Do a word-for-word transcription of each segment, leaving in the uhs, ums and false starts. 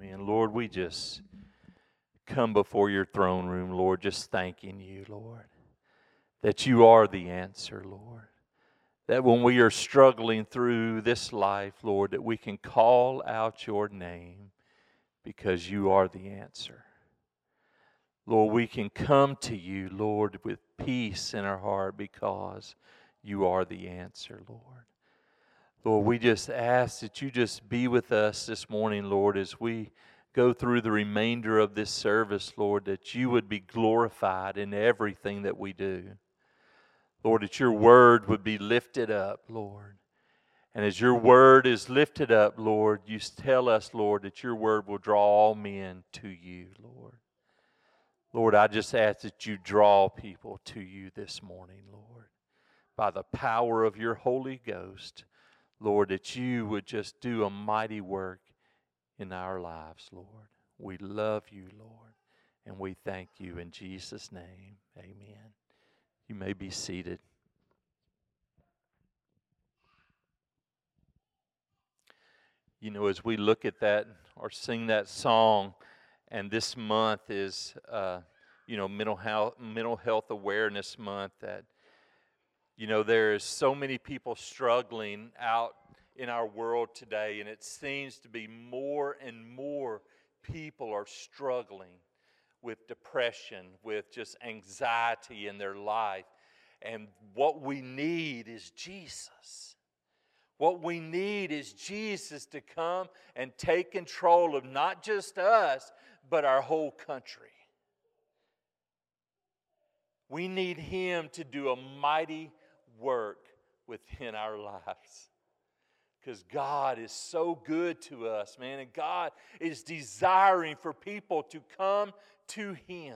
Amen. Lord, we just come before your throne room, Lord, just thanking you, Lord, that you are the answer, Lord. That when we are struggling through this life, Lord, that we can call out your name because you are the answer. Lord, we can come to you, Lord, with peace in our heart because you are the answer, Lord. Lord, we just ask that you just be with us this morning, Lord, as we go through the remainder of this service, Lord, that you would be glorified in everything that we do. Lord, that your word would be lifted up, Lord. And as your word is lifted up, Lord, you tell us, Lord, that your word will draw all men to you, Lord. Lord, I just ask that you draw people to you this morning, Lord, by the power of your Holy Ghost, Lord, that you would just do a mighty work in our lives, Lord. We love you, Lord, and we thank you in Jesus' name. Amen. You may be seated. You know, as we look at that or sing that song, and this month is, uh, you know, mental health, mental health awareness month, that, you know, there is so many people struggling out in our world today, and it seems to be more and more people are struggling with depression, with just anxiety in their life. And what we need is Jesus. What we need is Jesus to come and take control of not just us, but our whole country. We need Him to do a mighty work within our lives. Because God is so good to us, man. And God is desiring for people to come to Him.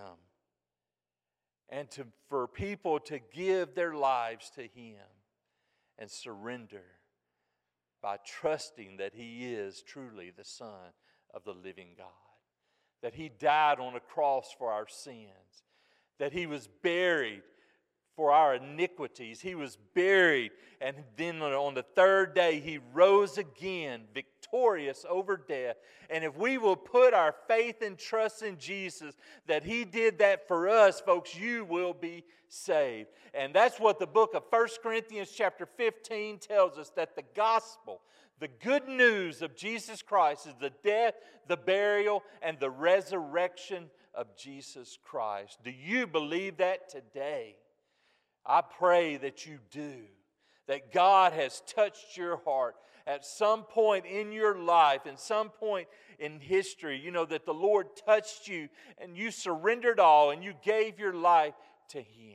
And to, for people to give their lives to Him and surrender by trusting that He is truly the Son of the living God. That He died on a cross for our sins. That He was buried for our iniquities. He was buried, and then on the third day He rose again, victorious over death. And if we will put our faith and trust in Jesus, that He did that for us, folks, you will be saved. And that's what the book of First Corinthians chapter fifteen tells us, that the gospel, the good news of Jesus Christ, is the death, the burial, and the resurrection of Jesus Christ. Do you believe that today? I pray that you do, that God has touched your heart at some point in your life, in some point in history, you know, that the Lord touched you and you surrendered all and you gave your life to Him.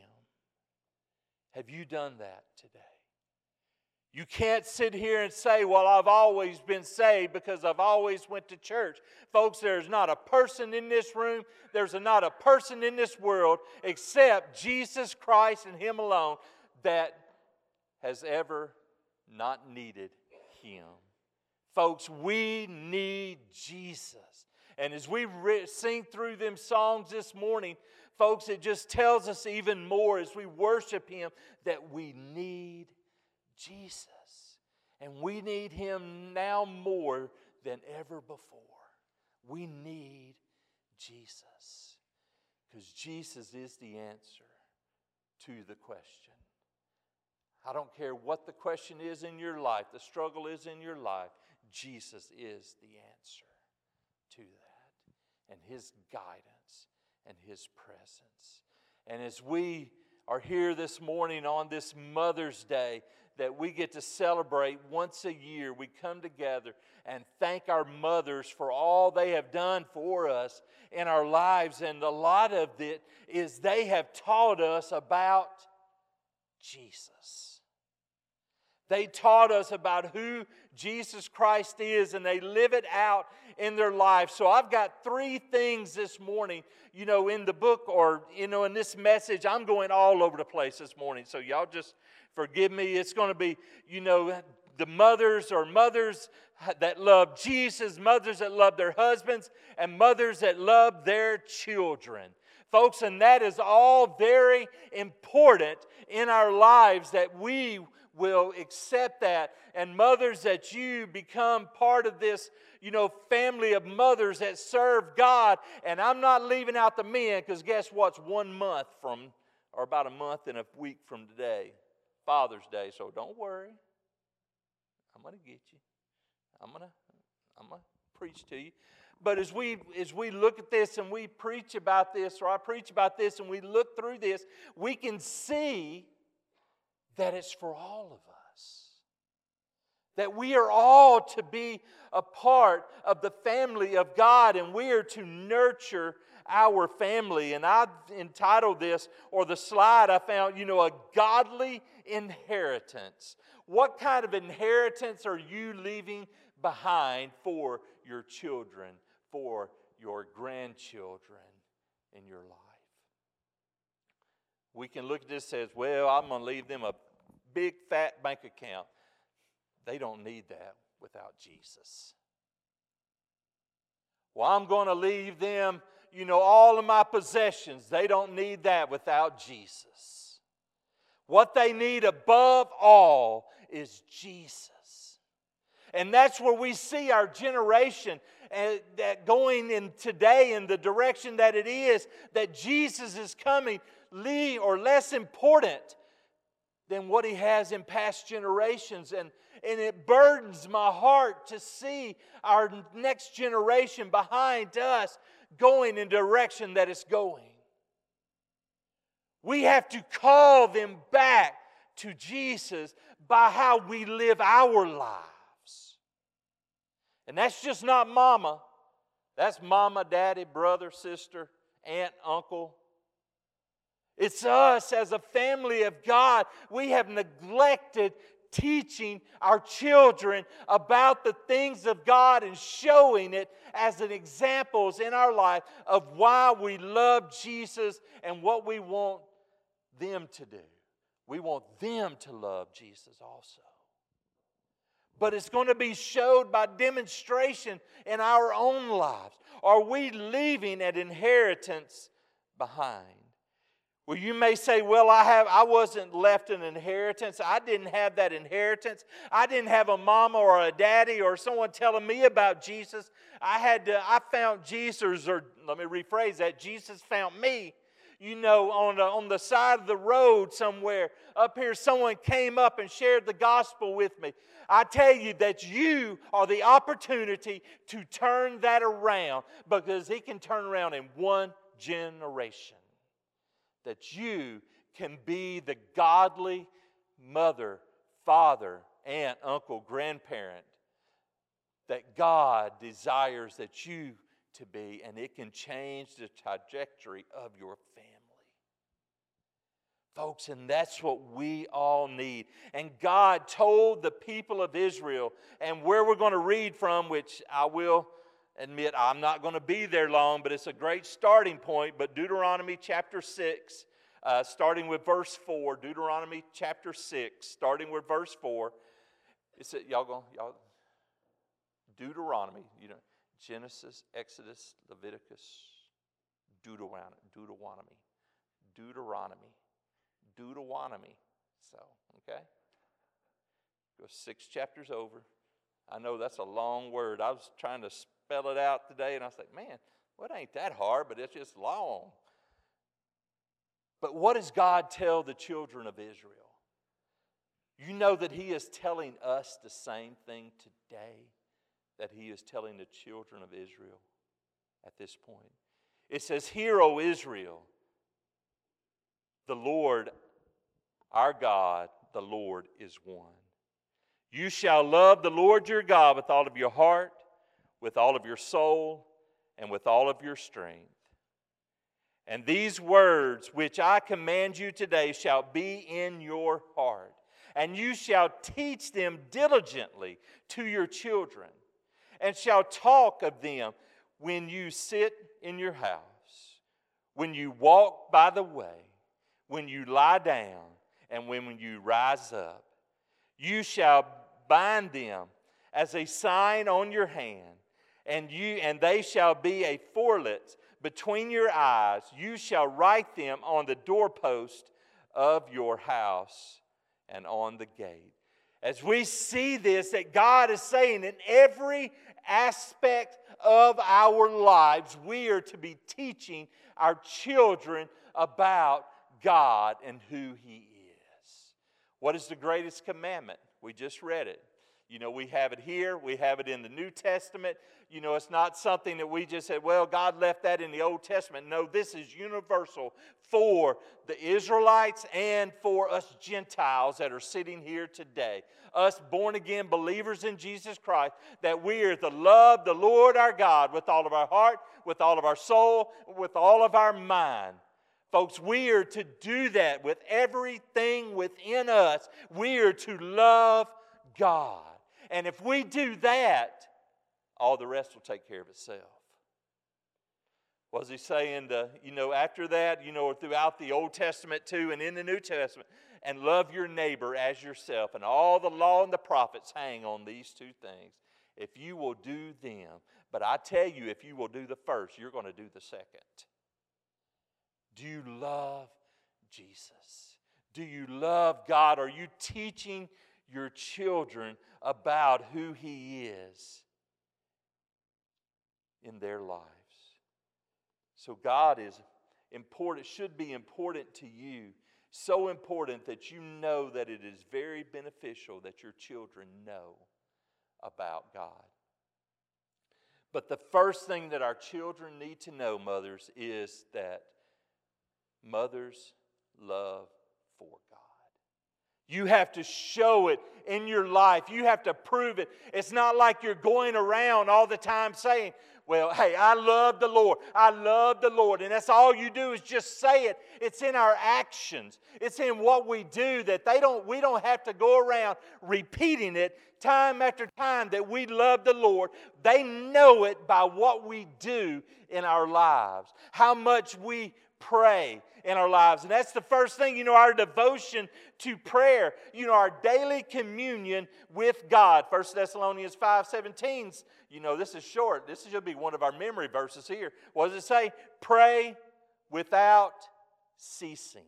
Have you done that today? You can't sit here and say, well, I've always been saved because I've always went to church. Folks, there's not a person in this room, there's not a person in this world except Jesus Christ and Him alone that has ever not needed Him. Folks, we need Jesus. And as we re- sing through them songs this morning, folks, it just tells us even more as we worship Him that we need Jesus. And we need Him now more than ever before. We need Jesus. Because Jesus is the answer to the question. I don't care what the question is in your life, the struggle is in your life, Jesus is the answer to that. And His guidance and His presence. And as we are here this morning on this Mother's Day, that we get to celebrate once a year. We come together and thank our mothers for all they have done for us in our lives. And a lot of it is they have taught us about Jesus. They taught us about who Jesus Christ is, and they live it out in their life. So I've got three things this morning, you know, in the book, or, you know, in this message. I'm going all over the place this morning, so y'all just forgive me. It's going to be, you know, the mothers or mothers that love Jesus, mothers that love their husbands, and mothers that love their children. Folks, and that is all very important in our lives, that we will accept that. And mothers, that you become part of this, you know, family of mothers that serve God. And I'm not leaving out the men, because guess what's one month from, or about a month and a week from today? Father's Day. So don't worry. I'm going to get you. I'm going to I'm going to preach to you. But as we as we look at this and we preach about this, or I preach about this and we look through this, we can see that it's for all of us. That we are all to be a part of the family of God, and we are to nurture our family. And I've entitled this, or the slide I found, you know, a godly inheritance. What kind of inheritance are you leaving behind for your children, for your grandchildren in your life? We can look at this and say, well, I'm going to leave them a big fat bank account. They don't need that without Jesus. Well, I'm going to leave them, you know, all of my possessions. They don't need that without Jesus. What they need above all is Jesus. And that's where we see our generation uh, that going in today in the direction that it is, that Jesus is coming lead, or less important than what He has in past generations. And, and it burdens my heart to see our next generation behind us going in the direction that it's going. We have to call them back to Jesus by how we live our lives. And that's just not mama. That's mama, daddy, brother, sister, aunt, uncle. It's us as a family of God. We have neglected teaching our children about the things of God and showing it as an examples in our life of why we love Jesus and what we want them to do. We want them to love Jesus also. But it's going to be showed by demonstration in our own lives. Are we leaving an inheritance behind? Well, you may say, well, I have I wasn't left an inheritance. I didn't have that inheritance. I didn't have a mama or a daddy or someone telling me about Jesus. I had to, I found Jesus, or let me rephrase that, Jesus found me. You know, on the, on the side of the road somewhere up here, someone came up and shared the gospel with me. I tell you that you are the opportunity to turn that around, because He can turn around in one generation. That you can be the godly mother, father, aunt, uncle, grandparent that God desires that you to be, and it can change the trajectory of your family. Folks, and that's what we all need. And God told the people of Israel, and where we're going to read from, which I will admit I'm not going to be there long, but it's a great starting point. But Deuteronomy chapter six, uh, starting with verse four, Deuteronomy chapter six, starting with verse four. It's a, y'all going, y'all, Deuteronomy, you know, Genesis, Exodus, Leviticus, Deuteronomy, Deuteronomy, Deuteronomy, Deuteronomy. So, okay, go six chapters over. I know that's a long word. I was trying to spell it out today, and I was like, man, well, it ain't that hard, but it's just long. But what does God tell the children of Israel? You know that He is telling us the same thing today that He is telling the children of Israel at this point. It says, "Hear, O Israel, the Lord, our God, the Lord is one. You shall love the Lord your God with all of your heart, with all of your soul, and with all of your strength. And these words which I command you today shall be in your heart, and you shall teach them diligently to your children, and shall talk of them when you sit in your house, when you walk by the way, when you lie down, and when you rise up. You shall bind them as a sign on your hand, and you and they shall be a forlet between your eyes. You shall write them on the doorpost of your house and on the gate." As we see this, that God is saying in every aspect of our lives, we are to be teaching our children about God and who He is. What is the greatest commandment? We just read it. You know, we have it here. We have it in the New Testament. You know, it's not something that we just said, well, God left that in the Old Testament. No, this is universal for the Israelites and for us Gentiles that are sitting here today. Us born-again believers in Jesus Christ, that we are to love the Lord our God with all of our heart, with all of our soul, with all of our mind. Folks, we are to do that with everything within us. We are to love God. And if we do that, all the rest will take care of itself. What was he saying? To, you know, after that, you know, throughout the Old Testament too and in the New Testament, and love your neighbor as yourself. And all the law and the prophets hang on these two things. If you will do them. But I tell you, if you will do the first, you're going to do the second. Do you love Jesus? Do you love God? Are you teaching your children about who He is in their lives? So God is important, should be important to you. So important that you know that it is very beneficial that your children know about God. But the first thing that our children need to know, mothers, is that mothers love for God. You have to show it in your life. You have to prove it. It's not like you're going around all the time saying, well, hey, I love the Lord. I love the Lord. And that's all you do is just say it. It's in our actions. It's in what we do that they don't, we don't have to go around repeating it time after time that we love the Lord. They know it by what we do in our lives. How much we pray in our lives. And that's the first thing, you know, our devotion to prayer, you know, our daily communion with God. First Thessalonians five seventeen, you know, this is short. This should be one of our memory verses here. What does it say? Pray without ceasing.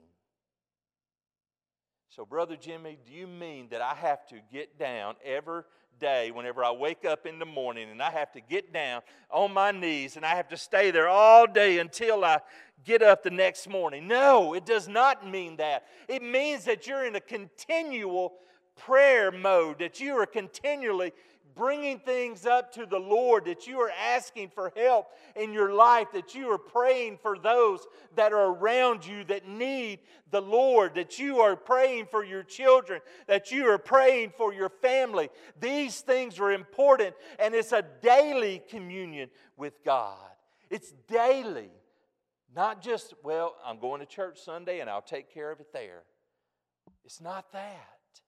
So, Brother Jimmy, do you mean that I have to get down every day whenever I wake up in the morning and I have to get down on my knees and I have to stay there all day until I get up the next morning? No, it does not mean that. It means that you're in a continual prayer mode, that you are continually bringing things up to the Lord, that you are asking for help in your life, that you are praying for those that are around you that need the Lord, that you are praying for your children, that you are praying for your family. These things are important, and it's a daily communion with God. It's daily. Not just, well, I'm going to church Sunday and I'll take care of it there. It's not that.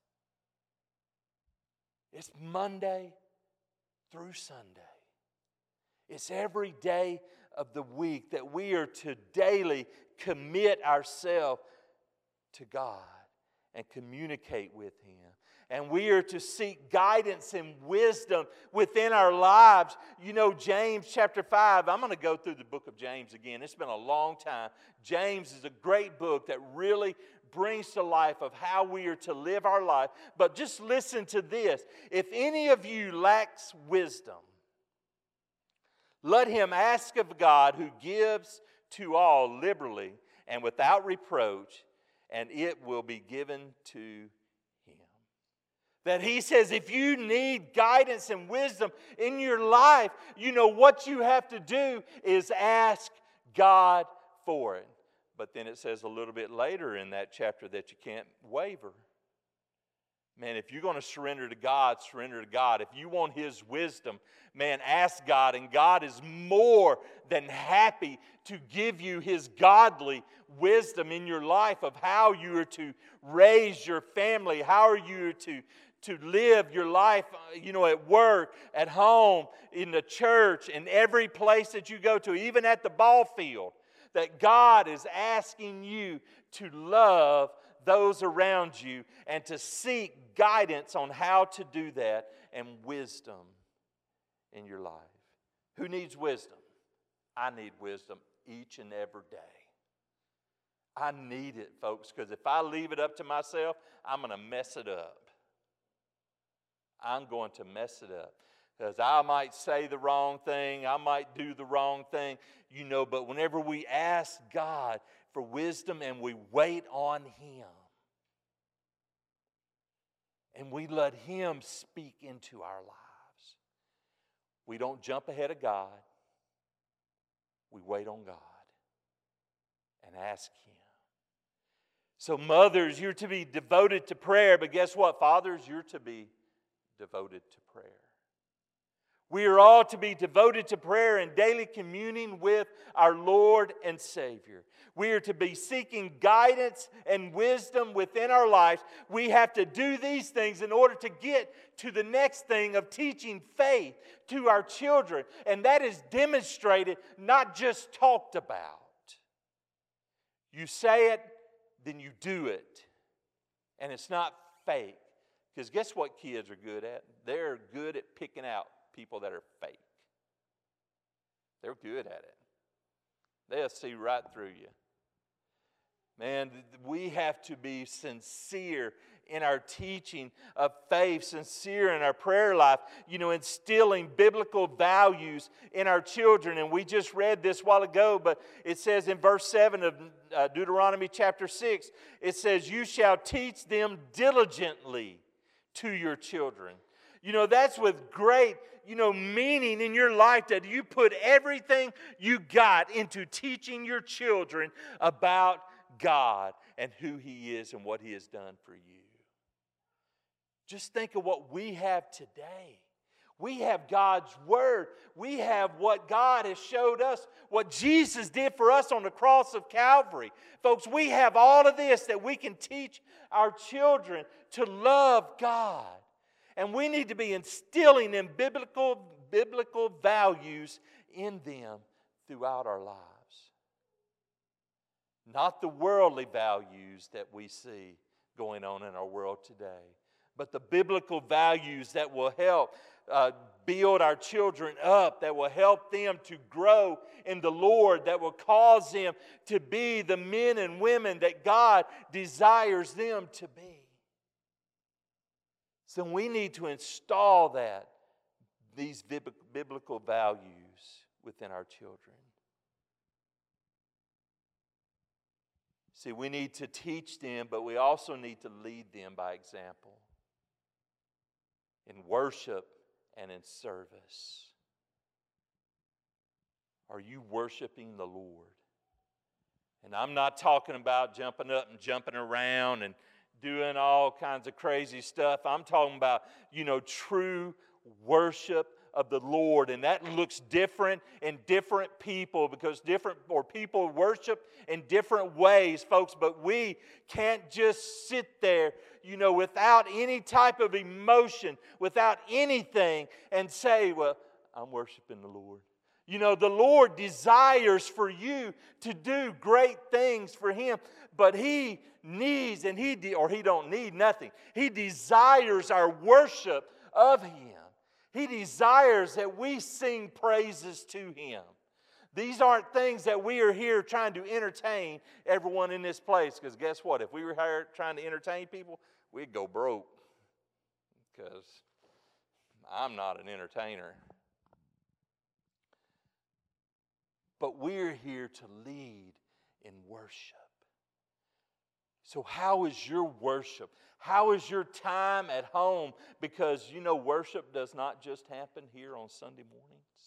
It's Monday through Sunday. It's every day of the week that we are to daily commit ourselves to God and communicate with Him. And we are to seek guidance and wisdom within our lives. You know, James chapter five, I'm going to go through the book of James again. It's been a long time. James is a great book that really brings to life of how we are to live our life. But just listen to this. If any of you lacks wisdom, let him ask of God, who gives to all liberally and without reproach, and it will be given to him. That he says if you need guidance and wisdom in your life, you know what you have to do is ask God for it. But then it says a little bit later in that chapter that you can't waver. Man, if you're going to surrender to God, surrender to God. If you want His wisdom, man, ask God. And God is more than happy to give you His godly wisdom in your life of how you are to raise your family, how are you to, to live your life, you know, at work, at home, in the church, in every place that you go to, even at the ball field. That God is asking you to love those around you and to seek guidance on how to do that and wisdom in your life. Who needs wisdom? I need wisdom each and every day. I need it, folks, because if I leave it up to myself, I'm going to mess it up. I'm going to mess it up. Because I might say the wrong thing, I might do the wrong thing, you know, but whenever we ask God for wisdom and we wait on Him, and we let Him speak into our lives, we don't jump ahead of God. We wait on God and ask Him. So mothers, you're to be devoted to prayer, but guess what? Fathers, you're to be devoted to prayer. We are all to be devoted to prayer and daily communing with our Lord and Savior. We are to be seeking guidance and wisdom within our lives. We have to do these things in order to get to the next thing of teaching faith to our children. And that is demonstrated, not just talked about. You say it, then you do it. And it's not fake. Because guess what kids are good at? They're good at picking out people that are fake. They're good at it. They'll see right through you. Man, we have to be sincere in our teaching of faith, sincere in our prayer life, you know, instilling biblical values in our children. And we just read this a while ago, but it says in verse seven of uh, Deuteronomy chapter six, it says, "You shall teach them diligently to your children." You know, that's with great, you know, meaning in your life that you put everything you got into teaching your children about God and who He is and what He has done for you. Just think of what we have today. We have God's Word. We have what God has showed us, what Jesus did for us on the cross of Calvary. Folks, we have all of this that we can teach our children to love God. And we need to be instilling in biblical, biblical values in them throughout our lives. Not the worldly values that we see going on in our world today, but the biblical values that will help uh, build our children up, that will help them to grow in the Lord, that will cause them to be the men and women that God desires them to be. So we need to install that, these biblical values within our children. See, we need to teach them, but we also need to lead them by example in worship and in service. Are you worshiping the Lord? And I'm not talking about jumping up and jumping around and doing all kinds of crazy stuff. I'm talking about, you know, true worship of the Lord. And that looks different in different people because different or people worship in different ways, folks. But we can't just sit there, you know, without any type of emotion, without anything and say, well, I'm worshiping the Lord. You know, the Lord desires for you to do great things for Him, but He needs, and He de- or He don't need nothing. He desires our worship of Him. He desires that we sing praises to Him. These aren't things that we are here trying to entertain everyone in this place, because guess what? If we were here trying to entertain people, we'd go broke, because I'm not an entertainer. But we're here to lead in worship. So how is your worship? How is your time at home? Because, you know, worship does not just happen here on Sunday mornings.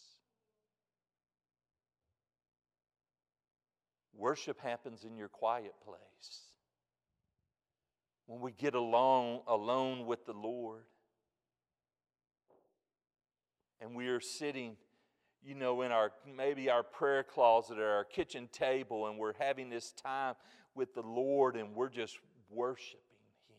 Worship happens in your quiet place. When we get alone, alone with the Lord. And we are sitting, you know, in our maybe our prayer closet or our kitchen table, and we're having this time with the Lord, and we're just worshiping Him.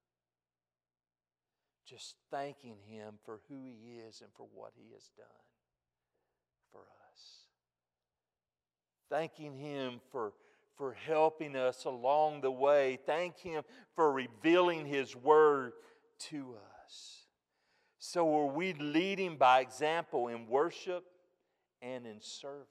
Just thanking Him for who He is and for what He has done for us. Thanking Him for, for helping us along the way. Thank Him for revealing His Word to us. So are we leading by example in worship and in service?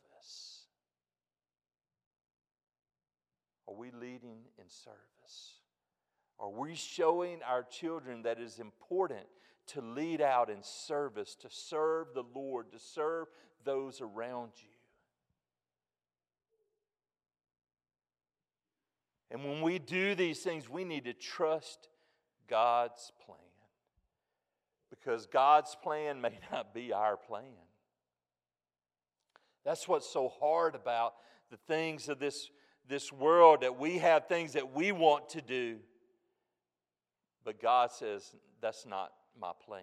Are we leading in service? Are we showing our children that it is important to lead out in service, to serve the Lord, to serve those around you. And when we do these things, we need to trust God's plan. Because God's plan may not be our plan. That's what's so hard about the things of this, this world, that we have things that we want to do. But God says, that's not my plan.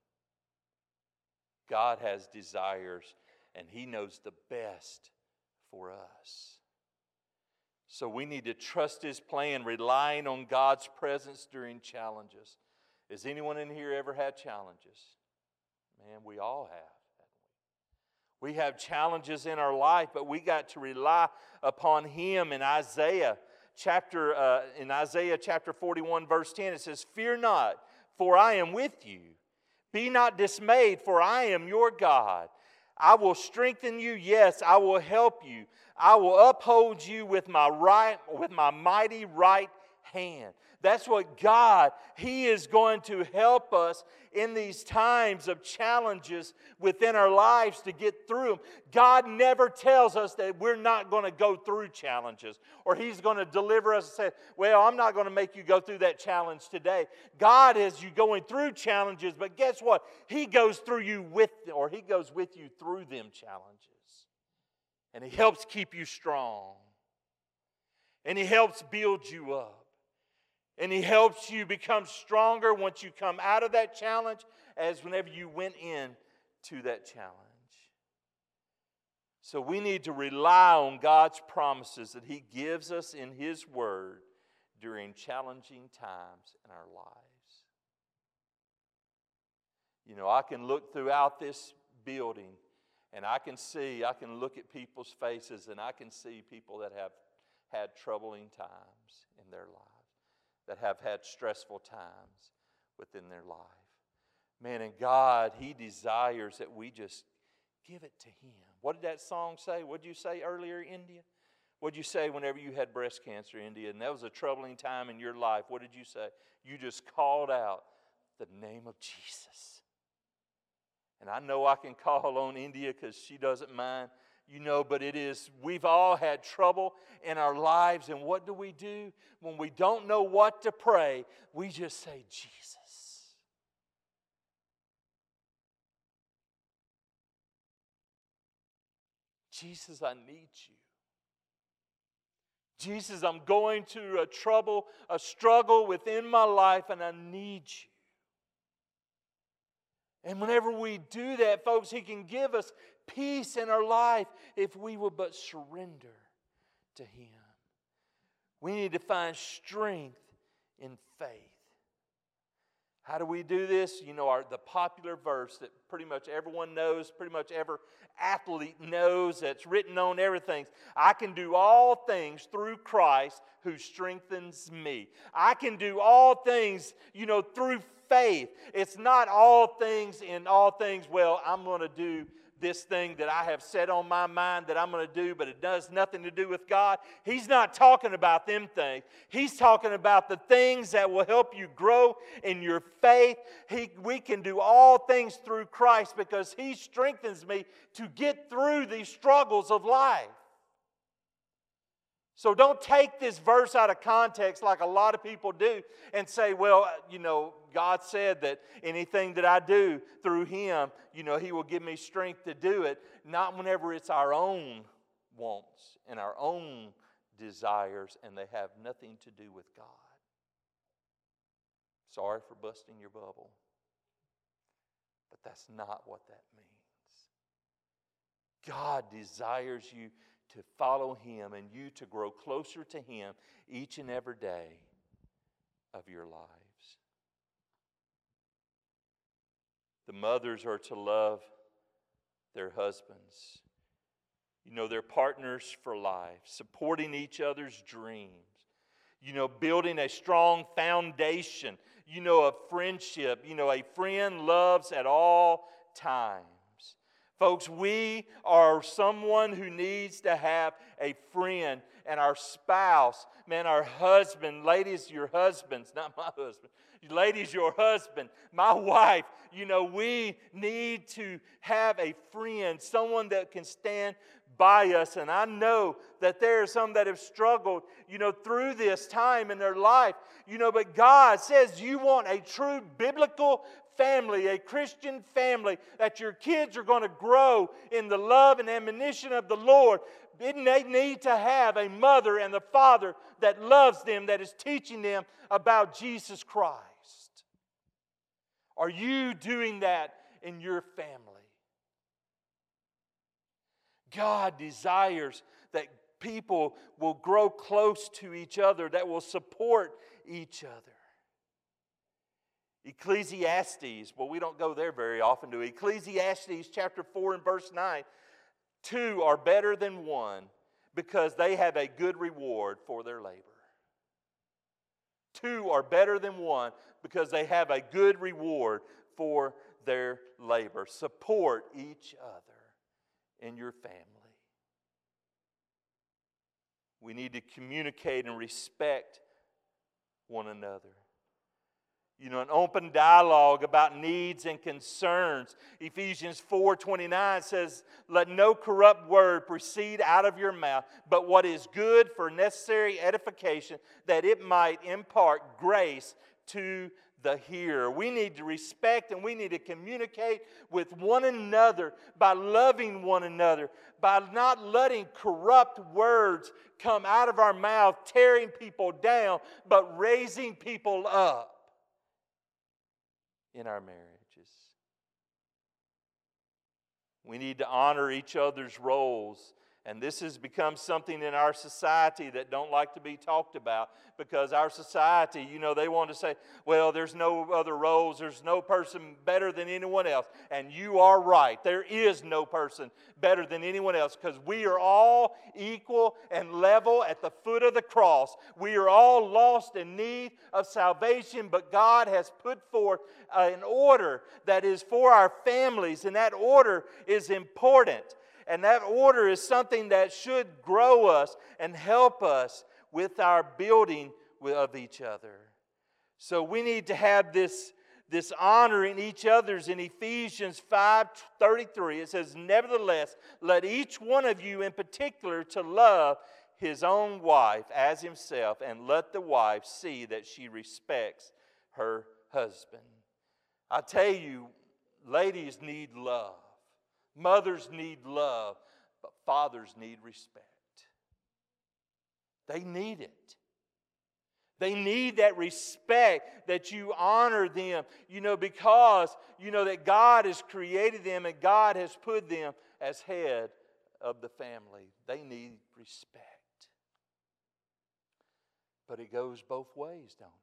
God has desires, and He knows the best for us. So we need to trust His plan, relying on God's presence during challenges. Has anyone in here ever had challenges? Man, we all have. We have challenges in our life, but we got to rely upon Him. In Isaiah chapter uh, in Isaiah chapter forty-one, verse ten, it says, "Fear not, for I am with you. Be not dismayed, for I am your God. I will strengthen you, yes, I will help you. I will uphold you with my right, with my mighty right hand." That's what God, He is going to help us in these times of challenges within our lives to get through them. God never tells us that we're not going to go through challenges, or He's going to deliver us and say, well, I'm not going to make you go through that challenge today. God is you going through challenges, but guess what? He goes through you with, or He goes with you through them challenges. And He helps keep you strong. And He helps build you up. And He helps you become stronger once you come out of that challenge as whenever you went in to that challenge. So we need to rely on God's promises that He gives us in His Word during challenging times in our lives. You know, I can look throughout this building and I can see, I can look at people's faces and I can see people that have had troubling times in their lives, that have had stressful times within their life. Man, and God, He desires that we just give it to Him. What did that song say? What did you say earlier, India? What did you say whenever you had breast cancer, India, and that was a troubling time in your life? What did you say? You just called out the name of Jesus. And I know I can call on India because she doesn't mind. You know, but it is, we've all had trouble in our lives, and what do we do? When we don't know what to pray, we just say, Jesus. Jesus, I need you. Jesus, I'm going through a trouble, a struggle within my life, and I need you. And whenever we do that, folks, He can give us peace in our life if we will but surrender to Him. We need to find strength in faith. How do we do this? You know, our, the popular verse that pretty much everyone knows, pretty much every athlete knows, that's written on everything. I can do all things through Christ who strengthens me. I can do all things, you know, through faith. It's not all things in all things, well, I'm going to do this thing that I have set on my mind that I'm going to do, but it does nothing to do with God. He's not talking about them things. He's talking about the things that will help you grow in your faith. He, we can do all things through Christ because He strengthens me to get through these struggles of life. So don't take this verse out of context like a lot of people do and say, well, you know, God said that anything that I do through Him, you know, He will give me strength to do it. Not whenever it's our own wants and our own desires and they have nothing to do with God. Sorry for busting your bubble, but that's not what that means. God desires you to follow Him and you to grow closer to Him each and every day of your lives. The mothers are to love their husbands. You know, they're partners for life, supporting each other's dreams. You know, building a strong foundation, you know, of friendship. You know, a friend loves at all times. Folks, we are someone who needs to have a friend, and our spouse, man, our husband, ladies, your husbands, not my husband, Ladies, your husband, my wife, you know, we need to have a friend, someone that can stand by us. And I know that there are some that have struggled, you know, through this time in their life, you know, but God says you want a true biblical family, a Christian family, that your kids are going to grow in the love and admonition of the Lord. They need to have a mother and a father that loves them, that is teaching them about Jesus Christ. Are you doing that in your family? God desires that people will grow close to each other, that will support each other. Ecclesiastes, well, we don't go there very often, do we? Ecclesiastes chapter four and verse nine. Two are better than one because they have a good reward for their labor. Two are better than one because they have a good reward for their labor. Support each other in your family. We need to communicate and respect one another. You know, an open dialogue about needs and concerns. Ephesians four twenty-nine says, "Let no corrupt word proceed out of your mouth, but what is good for necessary edification, that it might impart grace to the hearer." We need to respect and we need to communicate with one another by loving one another, by not letting corrupt words come out of our mouth, tearing people down, but raising people up in our marriages. We need to honor each other's roles. And this has become something in our society that don't like to be talked about, because our society, you know, they want to say, well, there's no other roles, there's no person better than anyone else. And you are right. There is no person better than anyone else, because we are all equal and level at the foot of the cross. We are all lost in need of salvation, but God has put forth an order that is for our families, and that order is important. And that order is something that should grow us and help us with our building of each other. So we need to have this, this honor in each other's. In Ephesians five thirty-three, it says, "Nevertheless, let each one of you in particular to love his own wife as himself, and let the wife see that she respects her husband." I tell you, ladies need love. Mothers need love, but fathers need respect. They need it. They need that respect, that you honor them, you know, because you know that God has created them and God has put them as head of the family. They need respect. But it goes both ways, don't it?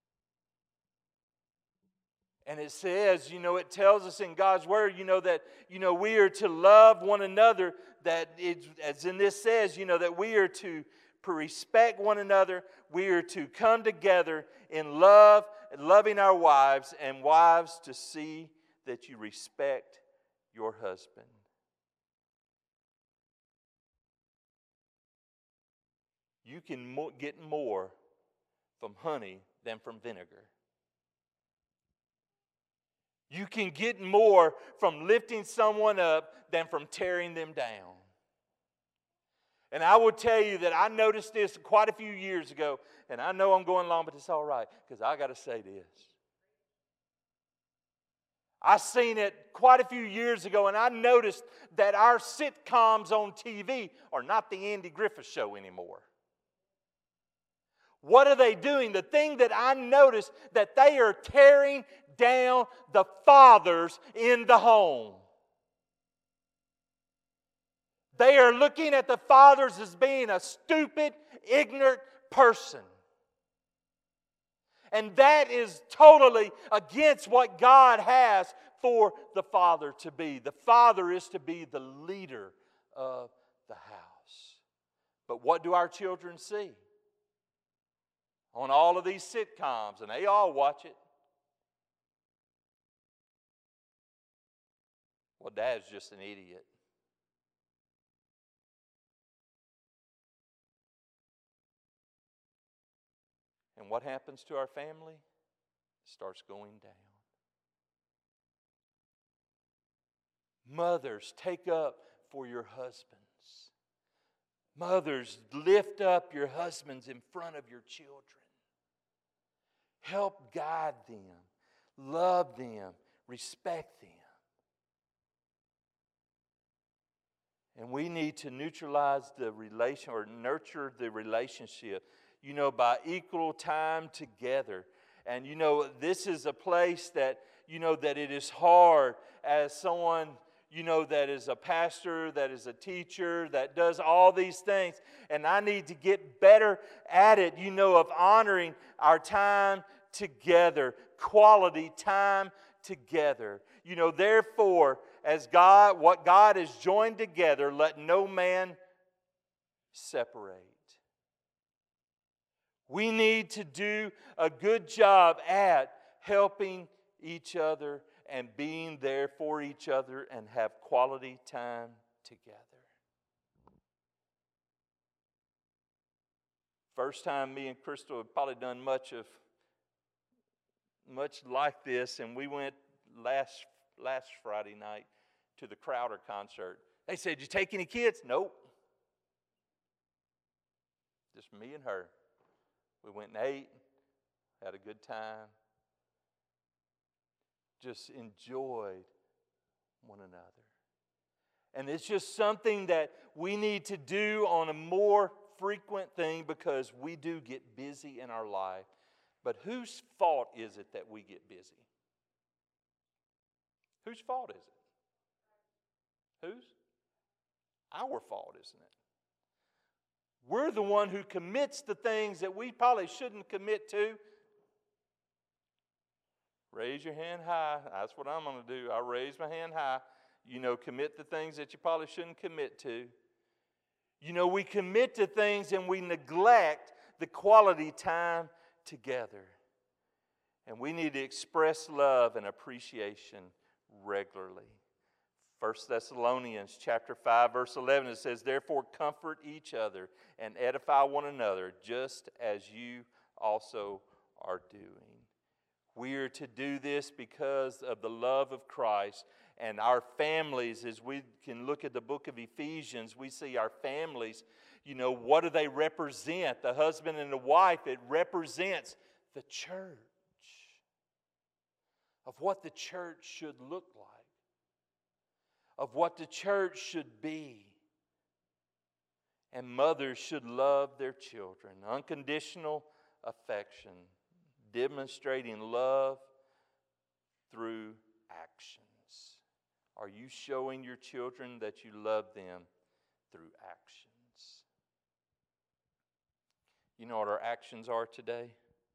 And it says, you know, it tells us in God's Word, you know, that, you know, we are to love one another, that it, as in this says, you know, that we are to respect one another, we are to come together in love, loving our wives, and wives to see that you respect your husband. You can mo- get more from honey than from vinegar. You can get more from lifting someone up than from tearing them down. And I will tell you that I noticed this quite a few years ago, and I know I'm going long, but it's all right, because I got to say this. I seen it quite a few years ago, and I noticed that our sitcoms on T V are not the Andy Griffith Show anymore. What are they doing? The thing that I noticed, that they are tearing down the fathers in the home. They are looking at the fathers as being a stupid, ignorant person. And that is totally against what God has for the father to be. The father is to be the leader of the house. But what do our children see? On all of these sitcoms, and they all watch it. Well, Dad's just an idiot. And what happens to our family? starts going down. Mothers, take up for your husbands. Mothers, lift up your husbands in front of your children. Help guide them, love them, respect them. And we need to neutralize the relation or nurture the relationship, you know, by equal time together. And, you know, this is a place that, you know, that it is hard as someone, you know, that is a pastor, that is a teacher, that does all these things. And I need to get better at it, you know, of honoring our time together, quality time together. You know, therefore, as God, what God has joined together, let no man separate. We need to do a good job at helping each other and being there for each other and have quality time together. First time me and Crystal have probably done much of much like this, and we went last last Friday night to the Crowder concert. They said, "Did you take any kids?" Nope. Just me and her. We went and ate, had a good time, just enjoyed one another. And it's just something that we need to do on a more frequent thing because we do get busy in our life. But whose fault is it that we get busy? Whose fault is it? Whose? Our fault, isn't it? We're the one who commits the things that we probably shouldn't commit to. Raise your hand high. That's what I'm going to do. I raise my hand high. You know, commit the things that you probably shouldn't commit to. You know, we commit to things and we neglect the quality time together. And we need to express love and appreciation regularly. First Thessalonians chapter five, verse eleven, it says, "Therefore comfort each other and edify one another, just as you also are doing." We are to do this because of the love of Christ. And our families, as we can look at the book of Ephesians, we see our families, you know, what do they represent? The husband and the wife, it represents the church. Of what the church should look like. Of what the church should be. And mothers should love their children. Unconditional affection. Demonstrating love through actions. Are you showing your children that you love them through actions? You know what our actions are today?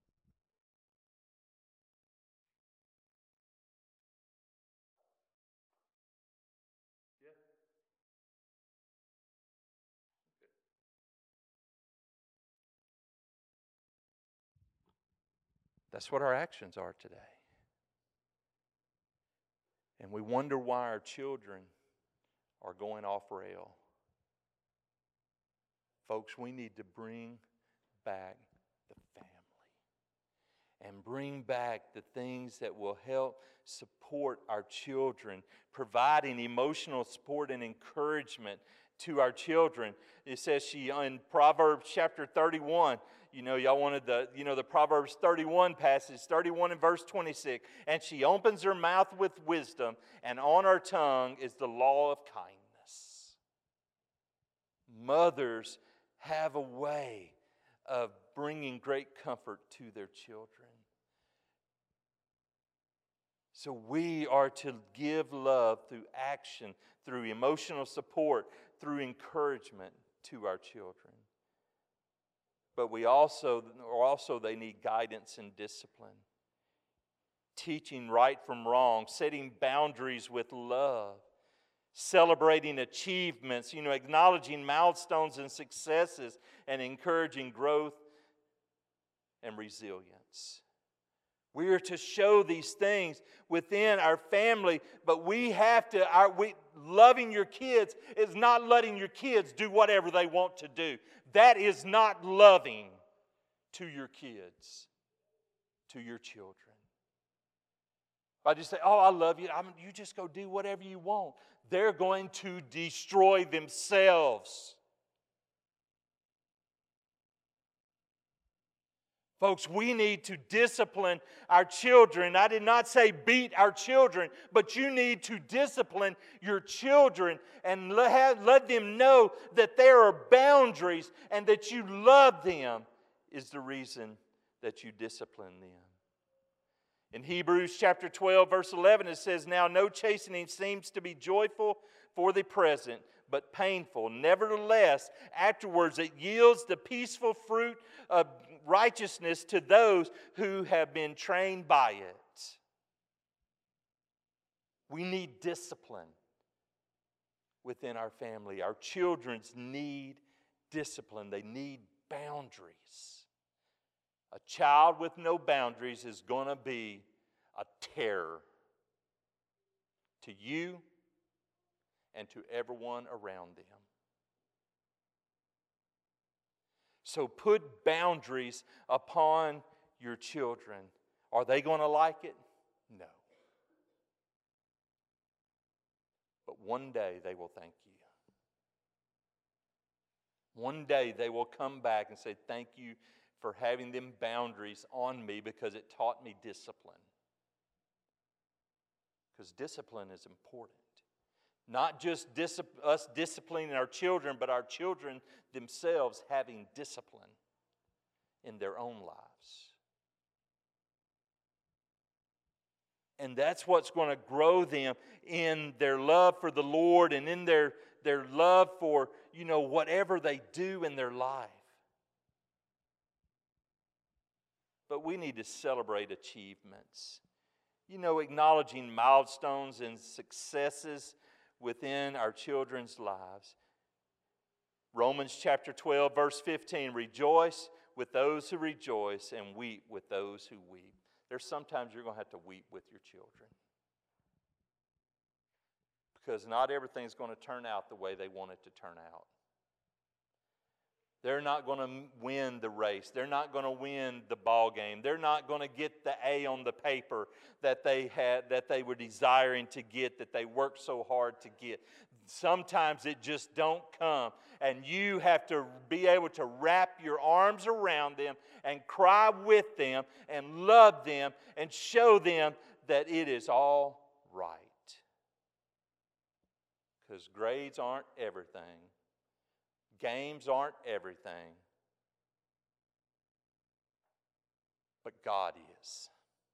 That's what our actions are today. And we wonder why our children are going off rail. Folks, we need to bring back the family. And bring back the things that will help support our children. Providing emotional support and encouragement to our children. It says she in Proverbs chapter thirty-one. You know, y'all wanted the, you know, the Proverbs thirty-one passage, thirty-one and verse twenty-six. "And she opens her mouth with wisdom, and on her tongue is the law of kindness." Mothers have a way of bringing great comfort to their children. So we are to give love through action, through emotional support, through encouragement to our children. But we also, or also they need guidance and discipline. Teaching right from wrong, setting boundaries with love, celebrating achievements, you know, acknowledging milestones and successes, and encouraging growth and resilience. We are to show these things within our family, but we have to, our, we, loving your kids is not letting your kids do whatever they want to do. That is not loving to your kids, to your children. I just say, oh, I love you. I'm, you just go do whatever you want. They're going to destroy themselves. Folks, we need to discipline our children. I did not say beat our children, but you need to discipline your children and let, let them know that there are boundaries and that you love them is the reason that you discipline them. In Hebrews chapter twelve, verse eleven, it says, now no chastening seems to be joyful for the present, but painful. Nevertheless, afterwards it yields the peaceful fruit of righteousness to those who have been trained by it. We need discipline within our family. Our children need discipline. They need boundaries. A child with no boundaries is going to be a terror to you and to everyone around them. So put boundaries upon your children. Are they going to like it? No. But one day they will thank you. One day they will come back and say, thank you for having them boundaries on me because it taught me discipline. Because discipline is important. Not just dis- us disciplining our children, but our children themselves having discipline in their own lives. And that's what's going to grow them in their love for the Lord and in their, their love for, you know, whatever they do in their life. But we need to celebrate achievements. You know, acknowledging milestones and successes within our children's lives. Romans chapter twelve, verse fifteen, rejoice with those who rejoice and weep with those who weep. There's sometimes you're going to have to weep with your children. Because not everything's going to turn out the way they want it to turn out. They're not going to win the race. They're not going to win the ball game. They're not going to get the A on the paper that they had, that they were desiring to get, that they worked so hard to get. Sometimes it just don't come, and you have to be able to wrap your arms around them and cry with them and love them and show them that it is all right. Because grades aren't everything. Games aren't everything, but God is.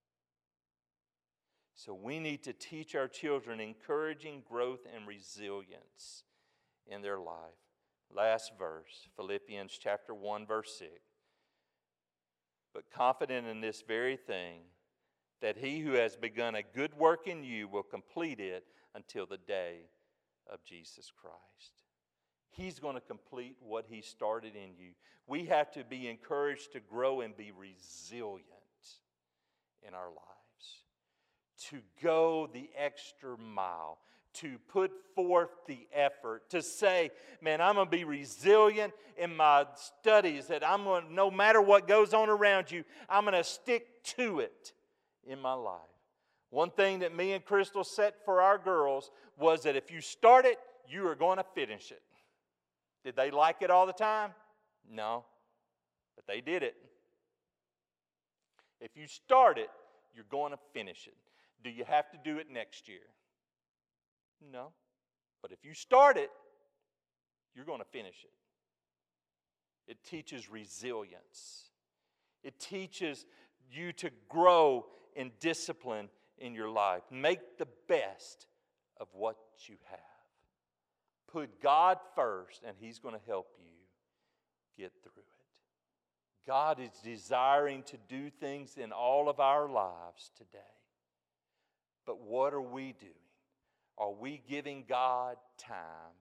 So we need to teach our children encouraging growth and resilience in their life. Last verse, Philippians chapter one, verse six. But confident in this very thing, that he who has begun a good work in you will complete it until the day of Jesus Christ. He's going to complete what He started in you. We have to be encouraged to grow and be resilient in our lives. To go the extra mile. To put forth the effort. To say, man, I'm going to be resilient in my studies. That I'm going to, no matter what goes on around you, I'm going to stick to it in my life. One thing that me and Crystal set for our girls was that if you start it, you are going to finish it. Did they like it all the time? No. But they did it. If you start it, you're going to finish it. Do you have to do it next year? No. But if you start it, you're going to finish it. It teaches resilience. It teaches you to grow in discipline in your life. Make the best of what you have. Put God first, and He's going to help you get through it. God is desiring to do things in all of our lives today. But what are we doing? Are we giving God time,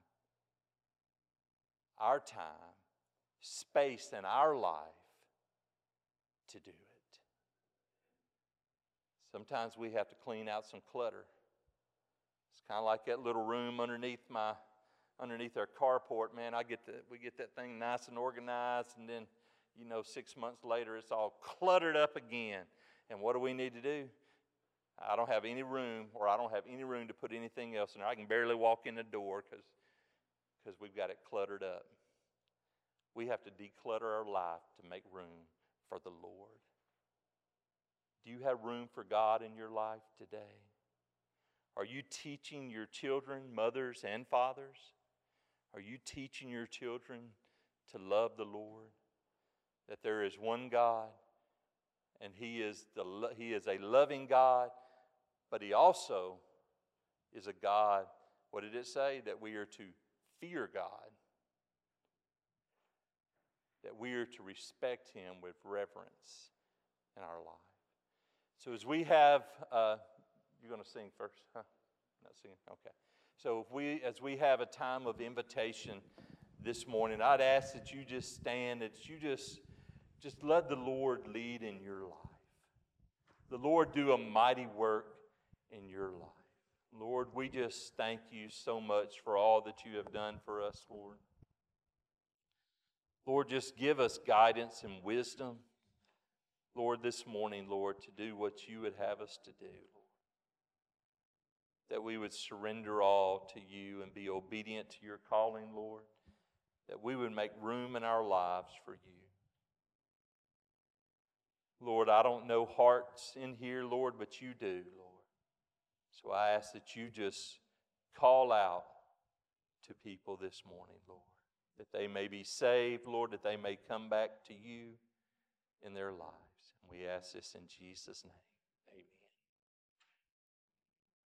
our time, space in our life to do it? Sometimes we have to clean out some clutter. It's kind of like that little room underneath my Underneath our carport, man, I get the, we get that thing nice and organized, and then, you know, six months later, it's all cluttered up again. And what do we need to do? I don't have any room, or I don't have any room to put anything else in there. I can barely walk in the door because because we've got it cluttered up. We have to declutter our life to make room for the Lord. Do you have room for God in your life today? Are you teaching your children, mothers and fathers? Are you teaching your children to love the Lord? That there is one God, and He is the He is a loving God, but He also is a God, what did it say? That we are to fear God. That we are to respect Him with reverence in our life. So as we have, uh, you're going to sing first, huh? Not singing? Okay. So if we, as we have a time of invitation this morning, I'd ask that you just stand, that you just, just let the Lord lead in your life. The Lord do a mighty work in your life. Lord, we just thank you so much for all that you have done for us, Lord. Lord, just give us guidance and wisdom, Lord, this morning, Lord, to do what you would have us to do, Lord. That we would surrender all to you and be obedient to your calling, Lord. That we would make room in our lives for you. Lord, I don't know hearts in here, Lord, but you do, Lord. So I ask that you just call out to people this morning, Lord. That they may be saved, Lord, that they may come back to you in their lives. And we ask this in Jesus' name.